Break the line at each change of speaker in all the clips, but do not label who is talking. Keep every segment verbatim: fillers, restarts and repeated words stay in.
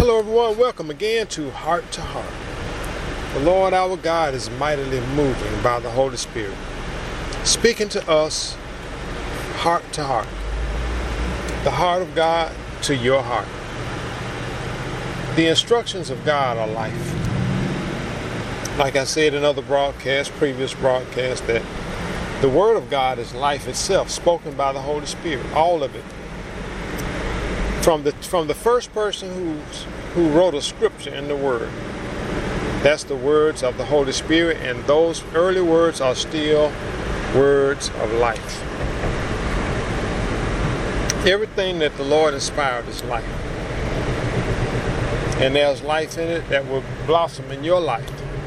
Hello everyone, welcome again to Heart to Heart. The Lord our God is mightily moving by the Holy Spirit, speaking to us heart to heart. The heart of God to your heart. The instructions of God are life. Like I said in other broadcasts, previous broadcasts, that the Word of God is life itself, spoken by the Holy Spirit, all of it. From the from the first person who's, who wrote a scripture in the Word. That's the words of the Holy Spirit, and those early words are still words of life. Everything that the Lord inspired is life. And there's life in it that will blossom in your life.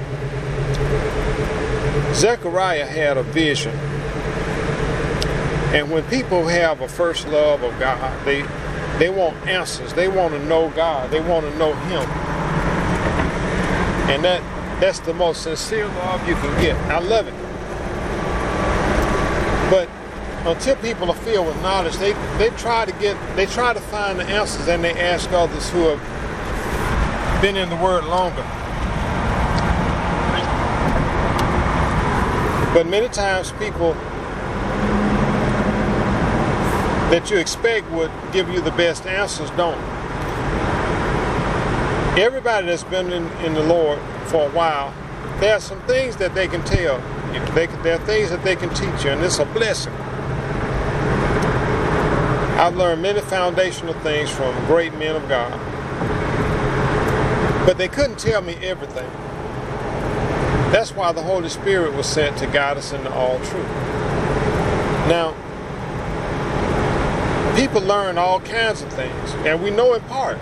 Zechariah had a vision. And when people have a first love of God, they They want answers. They want to know God. They want to know Him. And that that's the most sincere love you can get. I love it. But until people are filled with knowledge, they, they try to get they try to find the answers, and they ask others who have been in the Word longer. But many times people that you expect would give you the best answers don't. Everybody that's been in, in the Lord for a while, there are some things that they can tell you. They, there are things that they can teach you, and it's a blessing. I've learned many foundational things from great men of God, but they couldn't tell me everything. That's why the Holy Spirit was sent to guide us into all truth. Now, people learn all kinds of things, and we know in part.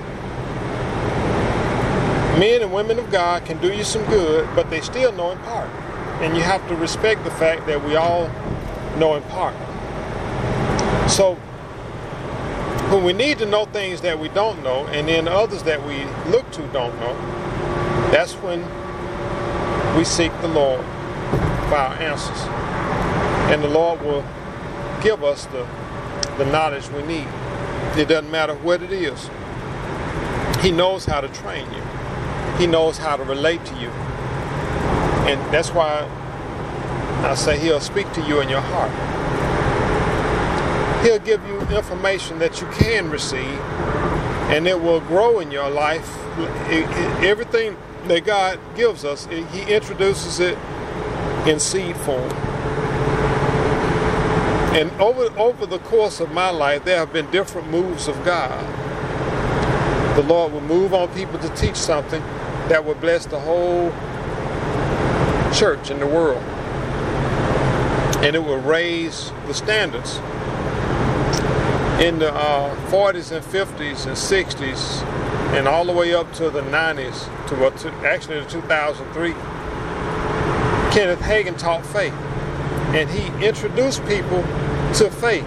Men and women of God can do you some good, but they still know in part. And you have to respect the fact that we all know in part. So, when we need to know things that we don't know, and then others that we look to don't know, that's when we seek the Lord for our answers. And the Lord will give us the the knowledge we need. It doesn't matter what it is. He knows how to train you. He knows how to relate to you. And that's why I say He'll speak to you in your heart. He'll give you information that you can receive, and it will grow in your life. It, it, everything that God gives us, it, He introduces it in seed form. And over, over the course of my life, there have been different moves of God. The Lord will move on people to teach something that will bless the whole church in the world. And it will raise the standards. In the uh, forties and fifties and sixties, and all the way up to the nineties, to, what, to actually to two thousand three, Kenneth Hagin taught faith. And he introduced people to faith.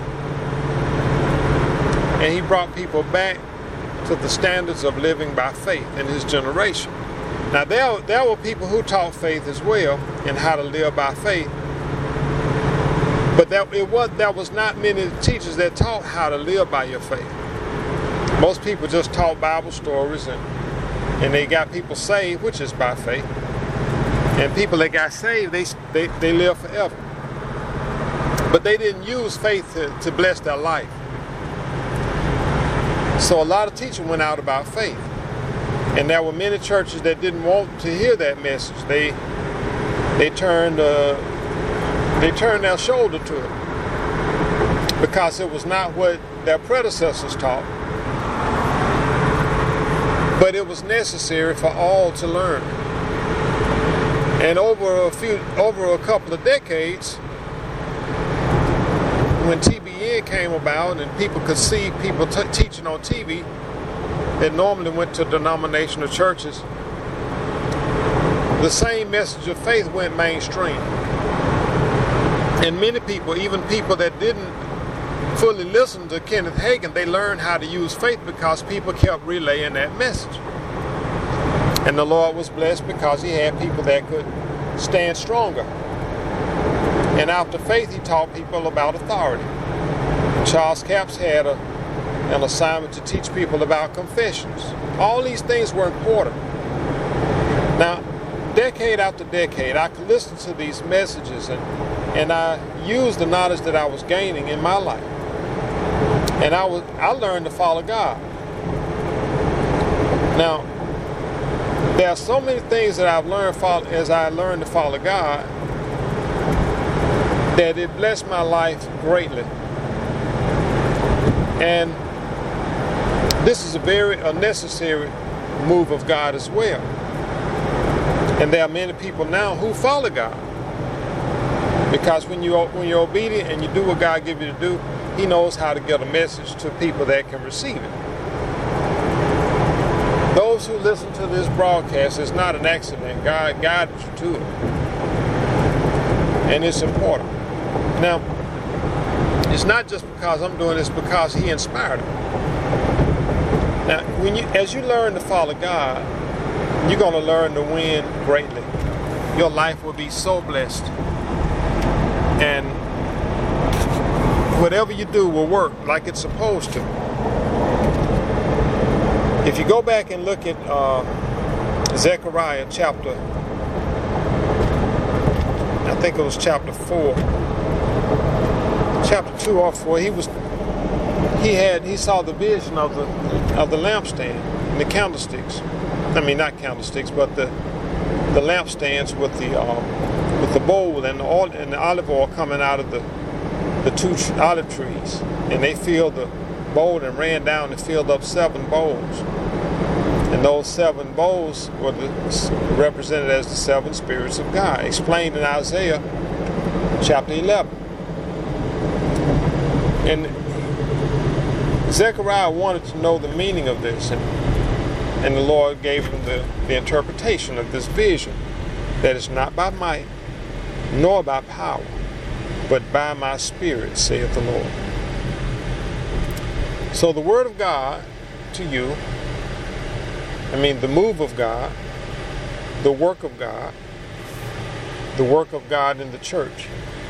And he brought people back to the standards of living by faith in his generation. Now, there, there were people who taught faith as well and how to live by faith. But that, it was, there was not many teachers that taught how to live by your faith. Most people just taught Bible stories, and, and they got people saved, which is by faith. And people that got saved, they, they, they live forever. But they didn't use faith to, to bless their life. So a lot of teaching went out about faith. And there were many churches that didn't want to hear that message. They they turned uh, they turned their shoulder to it because it was not what their predecessors taught. But it was necessary for all to learn. And over a few over a couple of decades, when T B N came about and people could see people t- teaching on T V that normally went to denominational churches, the same message of faith went mainstream. And many people, even people that didn't fully listen to Kenneth Hagin, they learned how to use faith because people kept relaying that message. And the Lord was blessed because He had people that could stand stronger. And after faith, He taught people about authority. Charles Capps had a an assignment to teach people about confessions. All these things were important. Now, decade after decade, I could listen to these messages and, and I used the knowledge that I was gaining in my life. And I was I learned to follow God. Now, there are so many things that I've learned follow, as I learned to follow God, that it blessed my life greatly. And this is a very a necessary move of God as well. And there are many people now who follow God. Because when you when you're obedient and you do what God gives you to do, He knows how to get a message to people that can receive it. Those who listen to this broadcast, it's not an accident. God guided you to it. And it's important. Now, it's not just because I'm doing this, because He inspired me. Now, when you, as you learn to follow God, you're going to learn to win greatly. Your life will be so blessed. And whatever you do will work like it's supposed to. If you go back and look at uh, Zechariah chapter, I think it was chapter four, chapter two or four, he was, he had, he saw the vision of the of the lampstand and the candlesticks. I mean, not candlesticks, but the the lampstands with the uh, with the bowl and the oil and the olive oil coming out of the the two olive trees, and they filled the bowl and ran down and filled up seven bowls. And those seven bowls were the, represented as the seven spirits of God, explained in Isaiah chapter eleven. And Zechariah wanted to know the meaning of this, and, and the Lord gave him the, the interpretation of this vision, that it's not by might nor by power, but by my Spirit, saith the Lord. So the Word of God to you, I mean the move of God, the work of God, the work of God in the church,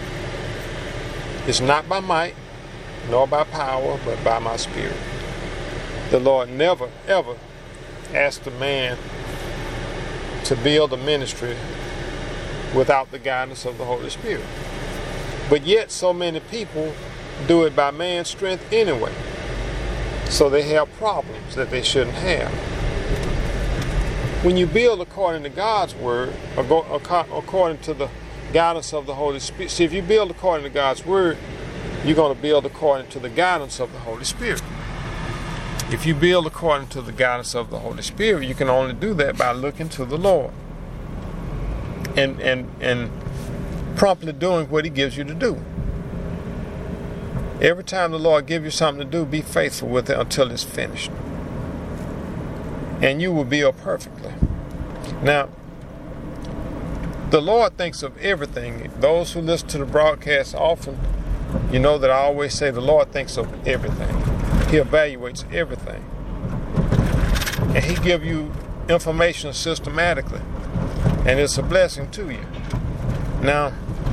is not by might, nor by power, but by my Spirit. The Lord never, ever asked a man to build a ministry without the guidance of the Holy Spirit. But yet so many people do it by man's strength anyway. So they have problems that they shouldn't have. When you build according to God's word, or go, according to the guidance of the Holy Spirit, see, if you build according to God's word, you're going to build according to the guidance of the Holy Spirit. If you build according to the guidance of the Holy Spirit, you can only do that by looking to the Lord and and and promptly doing what He gives you to do. Every time the Lord gives you something to do, be faithful with it until it's finished. And you will build perfectly. Now, the Lord thinks of everything. Those who listen to the broadcast often, you know that I always say the Lord thinks of everything. He evaluates everything. And He gives you information systematically. And it's a blessing to you. Now,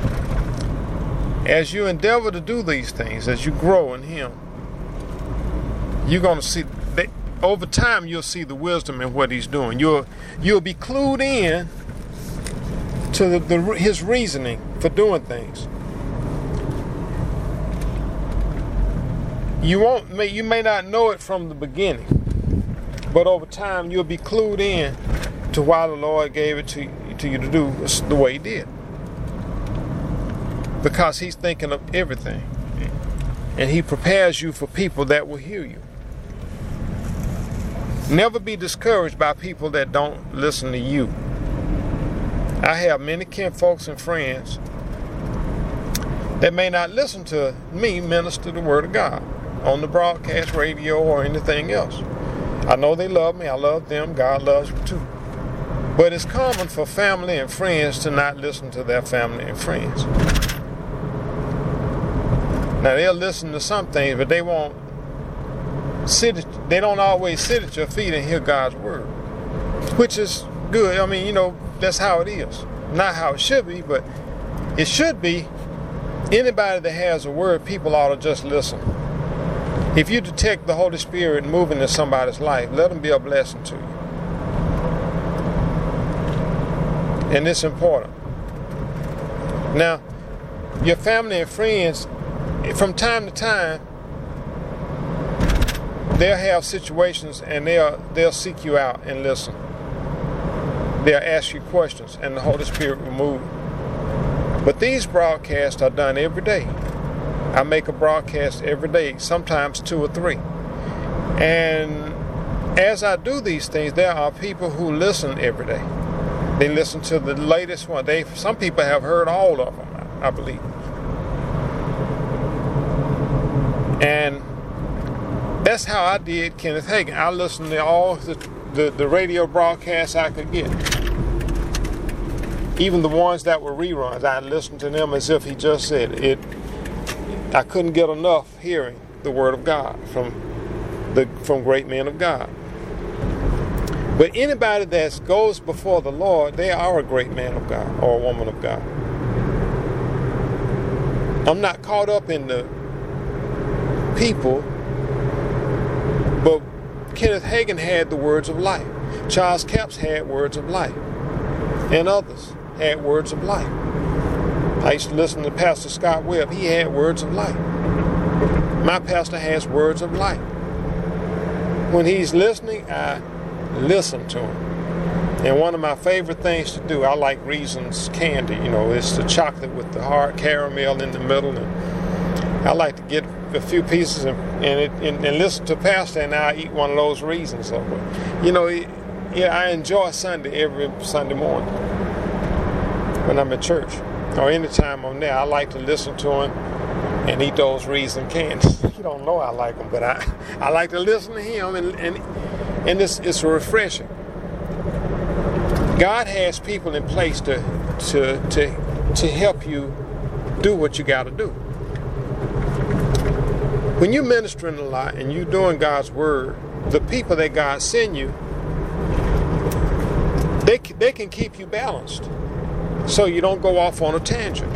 as you endeavor to do these things, as you grow in Him, you're going to see, that over time you'll see the wisdom in what He's doing. You'll you'll be clued in to the, the, His reasoning for doing things. You won't, you may not know it from the beginning, but over time you'll be clued in to why the Lord gave it to, to you to do the way He did. Because He's thinking of everything. And He prepares you for people that will hear you. Never be discouraged by people that don't listen to you. I have many kinfolks and friends that may not listen to me minister the Word of God on the broadcast radio or anything else. I know they love me. I love them. God loves me too. But it's common for family and friends to not listen to their family and friends. Now, they'll listen to some things, but they won't sit at, they don't always sit at your feet and hear God's word, which is good. I mean, you know, that's how it is. Not how it should be, but it should be. Anybody that has a word, people ought to just listen. If you detect the Holy Spirit moving in somebody's life, let them be a blessing to you. And it's important. Now, your family and friends, from time to time, they'll have situations and they'll they'll seek you out and listen. They'll ask you questions and the Holy Spirit will move. But these broadcasts are done every day. I make a broadcast every day, sometimes two or three. And as I do these things, there are people who listen every day. They listen to the latest one. They some people have heard all of them, I believe. And that's how I did Kenneth Hagin. I listened to all the, the, the radio broadcasts I could get. Even the ones that were reruns, I listened to them as if he just said it. it I couldn't get enough hearing the Word of God from the from great men of God. But anybody that goes before the Lord, they are a great man of God or a woman of God. I'm not caught up in the people, but Kenneth Hagin had the words of life. Charles Capps had words of life. And others had words of life. I used to listen to Pastor Scott Webb. He had words of life. My pastor has words of life. When he's listening, I listen to him. And one of my favorite things to do, I like Reasons candy. You know, it's the chocolate with the hard caramel in the middle. And I like to get a few pieces and and, it, and, and listen to Pastor, and I eat one of those Reasons. So, you know, it, yeah, I enjoy Sunday every Sunday morning when I'm at church. Or anytime I'm there, I like to listen to him and eat those Reason candies. You don't know I like them, but I, I like to listen to him, and and, and it's, it's refreshing. God has people in place to to to to help you do what you got to do. When you're ministering a lot and you're doing God's word, the people that God send you, they they can keep you balanced, so you don't go off on a tangent.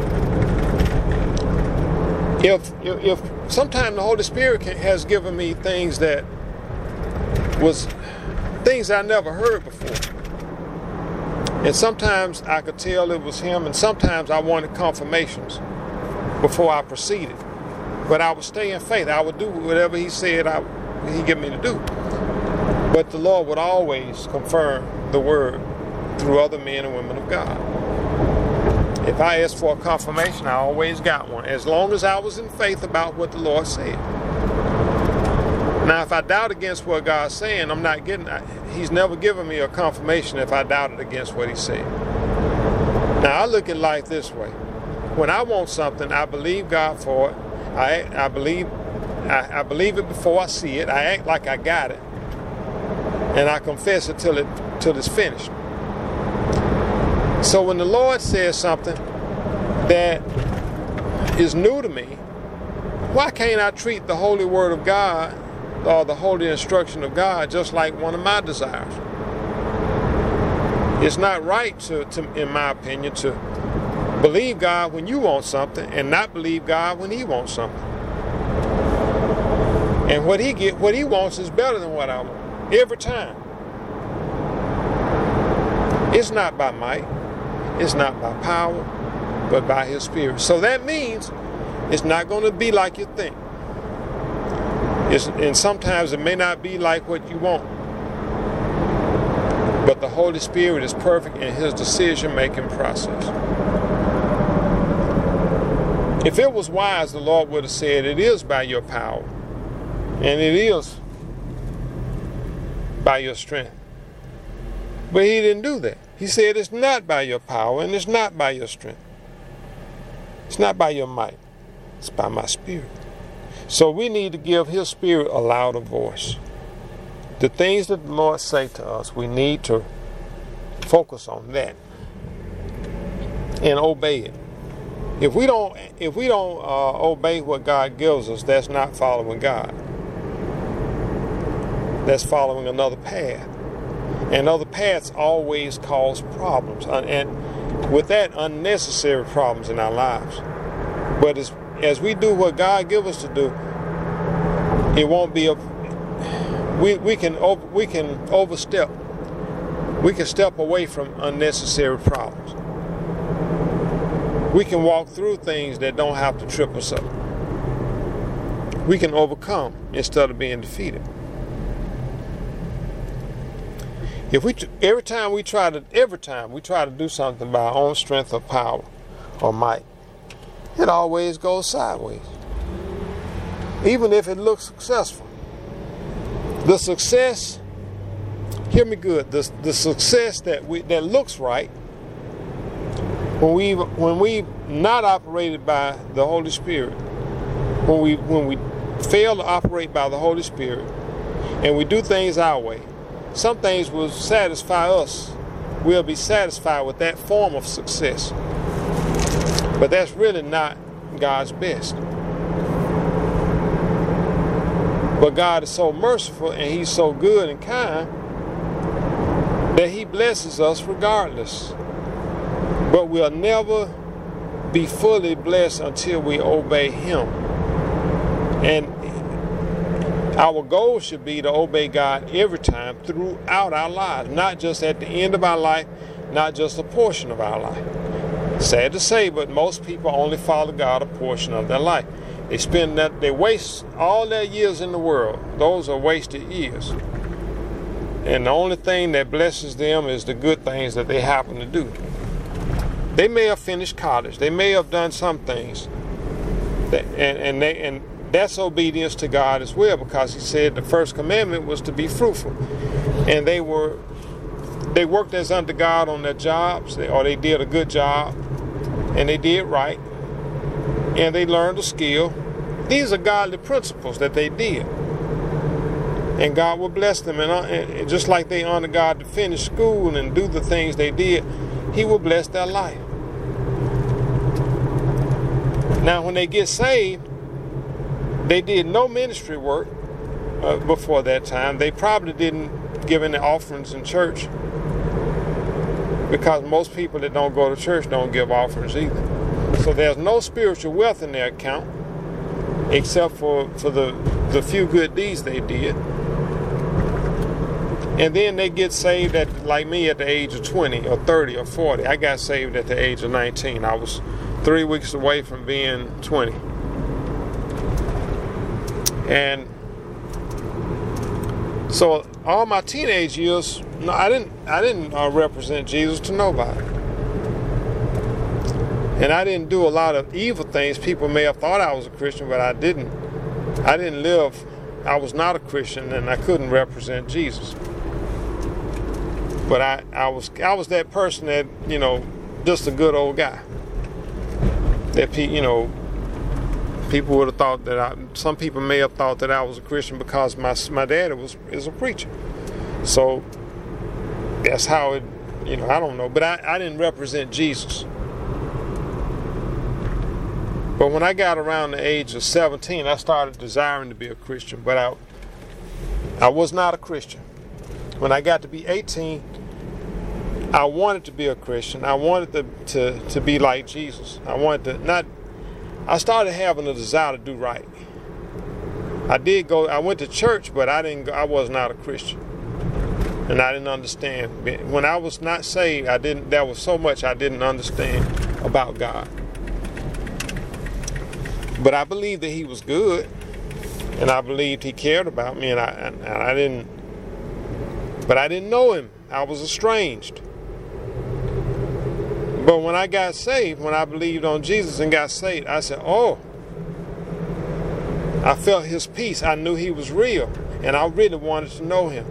If if sometimes the Holy Spirit can, has given me things that was things I never heard before. And sometimes I could tell it was him, and sometimes I wanted confirmations before I proceeded. But I would stay in faith. I would do whatever he said I, he'd get me to do. But the Lord would always confirm the word through other men and women of God. If I asked for a confirmation, I always got one, as long as I was in faith about what the Lord said. Now, if I doubt against what God's saying, I'm not getting, he's never given me a confirmation if I doubted against what he said. Now, I look at life this way. When I want something, I believe God for it. I, I believe I, I believe it before I see it. I act like I got it. And I confess it till, it till it's finished. So when the Lord says something that is new to me, why can't I treat the holy word of God or the holy instruction of God just like one of my desires? It's not right to, to, in my opinion, to believe God when you want something and not believe God when he wants something. And what he get, what he wants is better than what I want. Every time. It's not by might. It's not by power, but by his Spirit. So that means it's not going to be like you think. It's, and sometimes it may not be like what you want. But the Holy Spirit is perfect in his decision-making process. If it was wise, the Lord would have said, it is by your power, and it is by your strength. But he didn't do that. He said it's not by your power, and it's not by your strength. It's not by your might. It's by my Spirit. So we need to give his Spirit a louder voice. The things that the Lord say to us, we need to focus on that and obey it. If we don't, if we don't uh, obey what God gives us, that's not following God. That's following another path. And other paths always cause problems, and with that, unnecessary problems in our lives. But as, as we do what God gives us to do, it won't be a we we can over, we can overstep. We can step away from unnecessary problems. We can walk through things that don't have to trip us up. We can overcome instead of being defeated. If we every time we try to every time we try to do something by our own strength or power or might, it always goes sideways. Even if it looks successful. The success, hear me good, the, the success that we that looks right, when we when we not operated by the Holy Spirit, when we when we fail to operate by the Holy Spirit, and we do things our way, some things will satisfy us. We'll be satisfied with that form of success. But that's really not God's best. But God is so merciful and He's so good and kind that He blesses us regardless. But we'll never be fully blessed until we obey Him. And our goal should be to obey God every time throughout our lives, not just at the end of our life, not just a portion of our life. Sad to say, but most people only follow God a portion of their life. They spend that, they waste all their years in the world. Those are wasted years. And the only thing that blesses them is the good things that they happen to do. They may have finished college. They may have done some things. That, and, and they and that's obedience to God as well, because He said the first commandment was to be fruitful. And they were they worked as unto God on their jobs, or they did a good job, and they did right, and they learned a skill. These are godly principles that they did. And God will bless them. And, and just like they honor God to finish school and do the things they did, He will bless their life. Now, when they get saved, they did no ministry work uh, before that time. They probably didn't give any offerings in church, because most people that don't go to church don't give offerings either. So there's no spiritual wealth in their account, except for, for the, the few good deeds they did. And then they get saved at, like me, at the age of twenty or thirty or forty. I got saved at the age of nineteen. I was three weeks away from being twenty. And so all my teenage years, no, I didn't I didn't uh, represent Jesus to nobody. And I didn't do a lot of evil things. People may have thought I was a Christian, but I didn't. I didn't live, I was not a Christian, and I couldn't represent Jesus. But I, I was I was that person that, you know, just a good old guy. That, pe- you know, people would have thought that I, some people may have thought that I was a Christian because my my daddy was is a preacher. So that's how it, you know, I don't know. But I, I didn't represent Jesus. But when I got around the age of seventeen, I started desiring to be a Christian. But I, I was not a Christian. When I got to be eighteen, I wanted to be a Christian. I wanted to, to, to be like Jesus. I wanted to not, I started having a desire to do right. I did go, I went to church, but I didn't, I was not a Christian. And I didn't understand. When I was not saved, I didn't, there was so much I didn't understand about God. But I believed that He was good. And I believed He cared about me. And I, and I didn't, but I didn't know Him. I was estranged. But when I got saved, when I believed on Jesus and got saved, I said, oh, I felt His peace. I knew He was real. And I really wanted to know Him.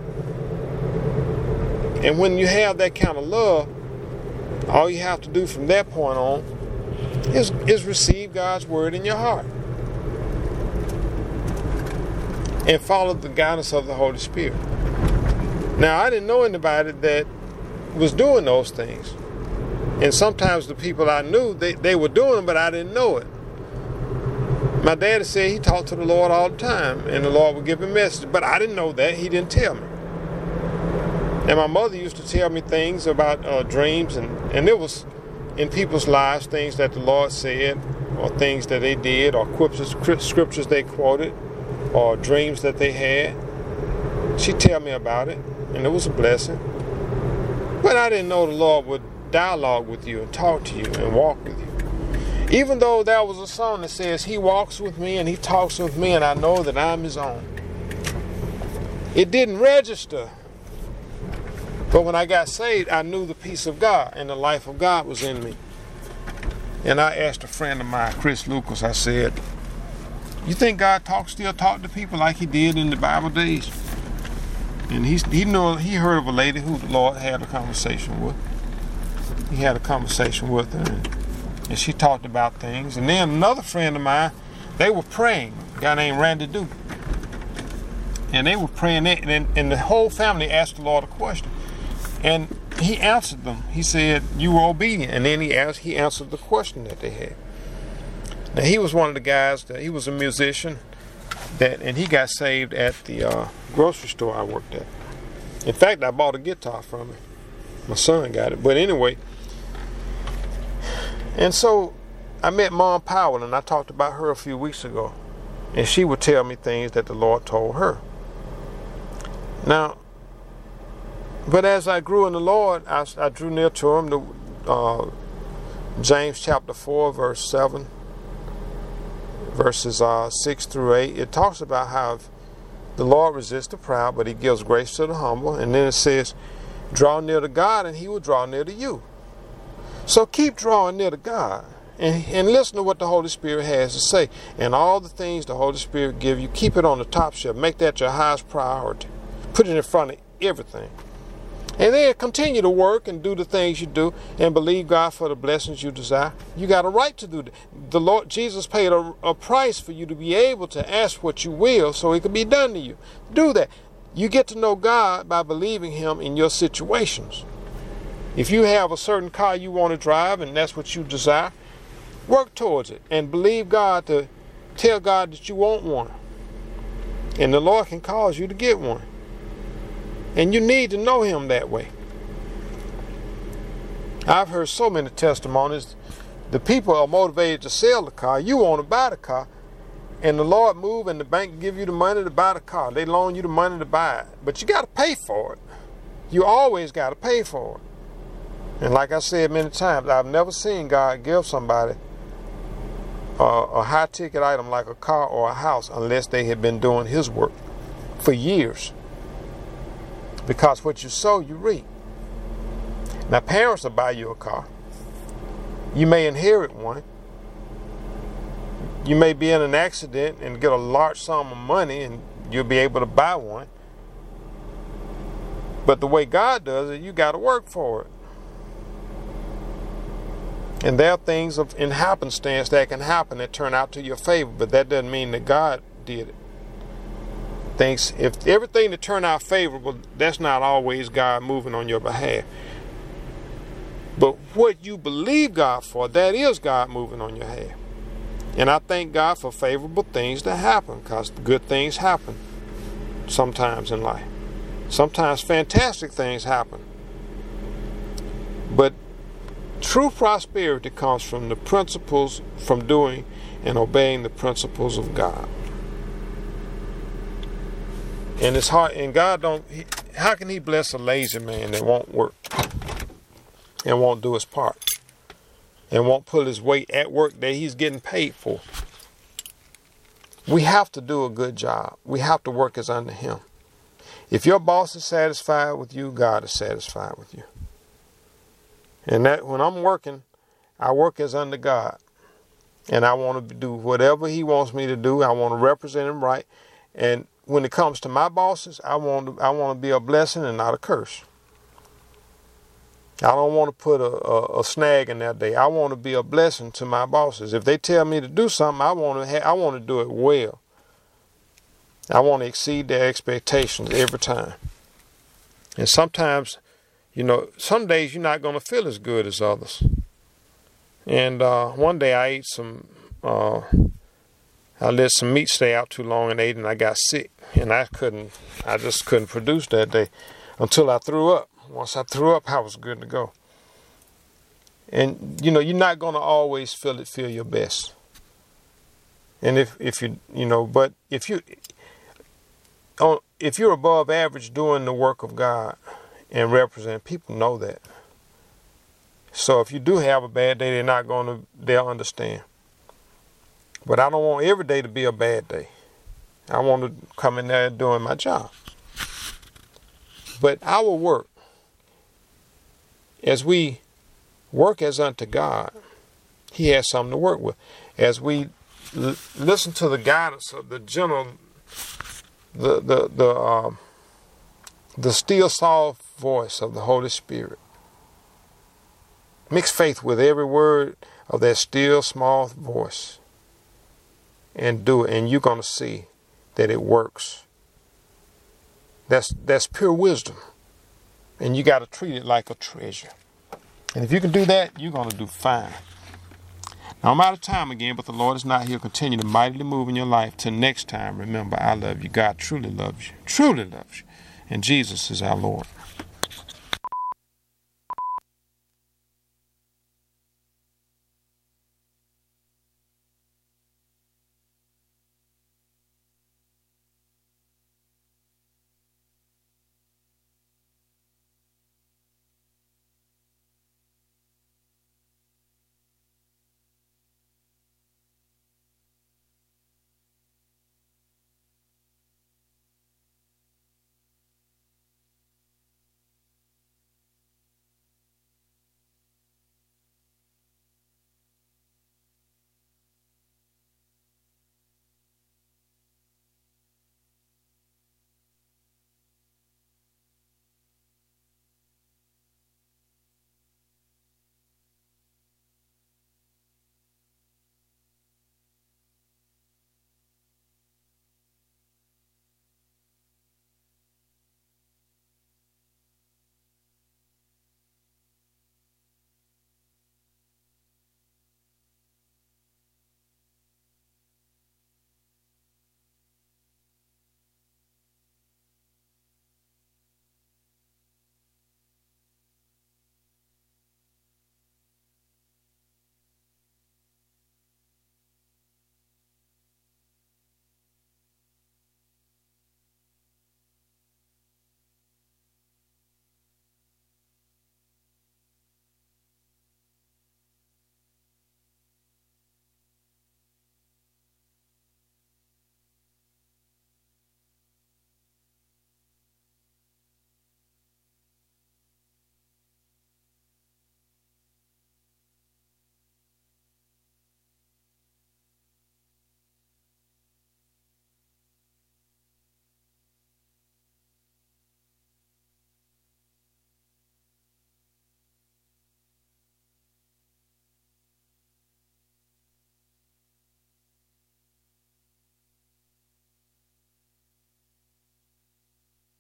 And when you have that kind of love, all you have to do from that point on is, is receive God's word in your heart. And follow the guidance of the Holy Spirit. Now, I didn't know anybody that was doing those things. And sometimes the people I knew, they, they were doing them, but I didn't know it. My daddy said he talked to the Lord all the time, and the Lord would give him messages, but I didn't know that. He didn't tell me. And my mother used to tell me things about uh, dreams, and, and it was in people's lives, things that the Lord said, or things that they did, or scriptures they quoted. or dreams that they had. She'd tell me about it, and it was a blessing. But I didn't know the Lord would dialogue with you and talk to you and walk with you. Even though there was a song that says, He walks with me and He talks with me, and I know that I'm His own. It didn't register. But when I got saved, I knew the peace of God, and the life of God was in me. And I asked a friend of mine, Chris Lucas, I said, you think God talk, still talk to people like He did in the Bible days? And he, he knew, he heard of a lady who the Lord had a conversation with. He had a conversation with her, and, and she talked about things. And then another friend of mine, they were praying, a guy named Randy Duke. And they were praying, and, and the whole family asked the Lord a question. And He answered them. He said, you were obedient. And then he asked, he answered the question that they had. Now, he was one of the guys, that he was a musician, that, and he got saved at the uh, grocery store I worked at. In fact, I bought a guitar from him. My son got it. But anyway, and so I met Mom Powell, and I talked about her a few weeks ago. And she would tell me things that the Lord told her. Now, but as I grew in the Lord, I, I drew near to Him. The, uh, James chapter four, verse seven, verses uh, six through eight. It talks about how the Lord resists the proud, but He gives grace to the humble. And then it says, draw near to God, and He will draw near to you. So keep drawing near to God, and, and listen to what the Holy Spirit has to say. And all the things the Holy Spirit give you, keep it on the top shelf. Make that your highest priority. Put it in front of everything. And then continue to work and do the things you do and believe God for the blessings you desire. You got a right to do that. The Lord Jesus paid a, a price for you to be able to ask what you will so it can be done to you. Do that. You get to know God by believing Him in your situations. If you have a certain car you want to drive and that's what you desire, work towards it and believe God to tell God that you want one. And the Lord can cause you to get one. And you need to know Him that way. I've heard so many testimonies. The people are motivated to sell the car. You want to buy the car. And the Lord move and the bank give you the money to buy the car. They loan you the money to buy it. But you got to pay for it. You always got to pay for it. And like I said many times, I've never seen God give somebody a, a high-ticket item like a car or a house unless they had been doing His work for years. Because what you sow, you reap. Now, parents will buy you a car. You may inherit one. You may be in an accident and get a large sum of money and you'll be able to buy one. But the way God does it, you got to work for it. And there are things of, in happenstance that can happen that turn out to your favor, but that doesn't mean that God did it. Things, if everything that turned out favorable, that's not always God moving on your behalf. But what you believe God for, that is God moving on your behalf. And I thank God for favorable things that happen, because good things happen sometimes in life. Sometimes fantastic things happen. But true prosperity comes from the principles, from doing and obeying the principles of God. And it's hard, and God don't, he, how can He bless a lazy man that won't work and won't do his part and won't pull his weight at work that he's getting paid for? We have to do a good job. We have to work as under Him. If your boss is satisfied with you, God is satisfied with you. And that when I'm working, I work as under God. And I want to do whatever He wants me to do. I want to represent Him right. And when it comes to my bosses, I want to, I want to be a blessing and not a curse. I don't want to put a, a, a snag in their day. I want to be a blessing to my bosses. If they tell me to do something, I want to ha- I want to do it well. I want to exceed their expectations every time. And sometimes, you know, some days you're not going to feel as good as others. And uh, one day I ate some, uh, I let some meat stay out too long and ate, and I got sick. And I couldn't, I just couldn't produce that day until I threw up. Once I threw up, I was good to go. And, you know, you're not going to always feel it, feel your best. And if, if you, you know, but if you, on, if you're above average doing the work of God and represent, people know that. So if you do have a bad day, they're not going to, they'll understand. But I don't want every day to be a bad day. I want to come in there doing my job. But our work, as we work as unto God, he has something to work with. As we l- listen to the guidance of the general, the the the uh, the still soft voice of the Holy Spirit, mix faith with every word of that still small voice, and do it, and you're gonna see that it works. That's that's pure wisdom, and you got to treat it like a treasure. And if you can do that, you're gonna do fine. Now, I'm out of time again, but the Lord is not here. Continue to mightily move in your life. Till next time, remember, I love you. God truly loves you. Truly loves you. And Jesus is our Lord.